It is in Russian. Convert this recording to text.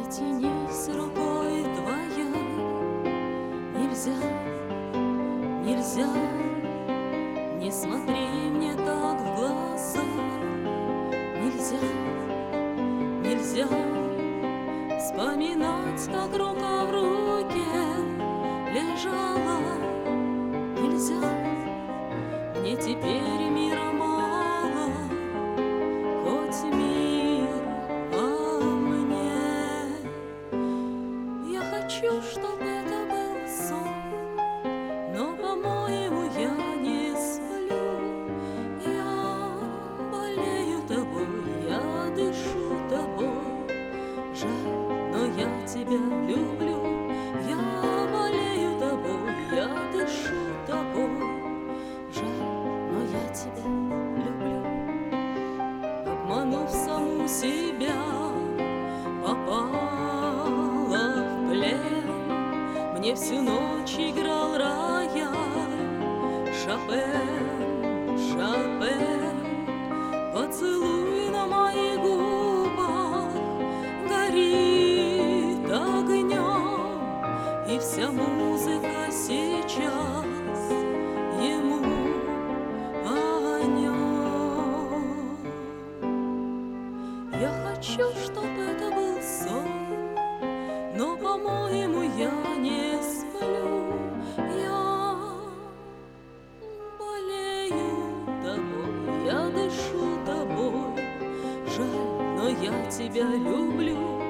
Дотянись рукой твоей, нельзя, нельзя, не смотри мне так в глаза. Нельзя, нельзя вспоминать, как рука в руке лежала. Нельзя, мне теперь мира мало, хоть мир мне. Я хочу, чтоб это был сон, но, по-моему, я не сплю. Я болею тобой, я дышу тобой. Жаль, но я тебя люблю. Я болею тобой, я дышу тобой. Жаль, но я тебя люблю. Обманув саму себя, попала в плен. Мне всю ночь играл рояль Шопен, Шопен. Поцелуй на моих губах горит огнем, и вся музыка сейчас ему о нем. Я хочу, чтоб это был сон, но, по-моему, я не сплю. Я болею тобой, я дышу тобой. Жаль, но я тебя люблю.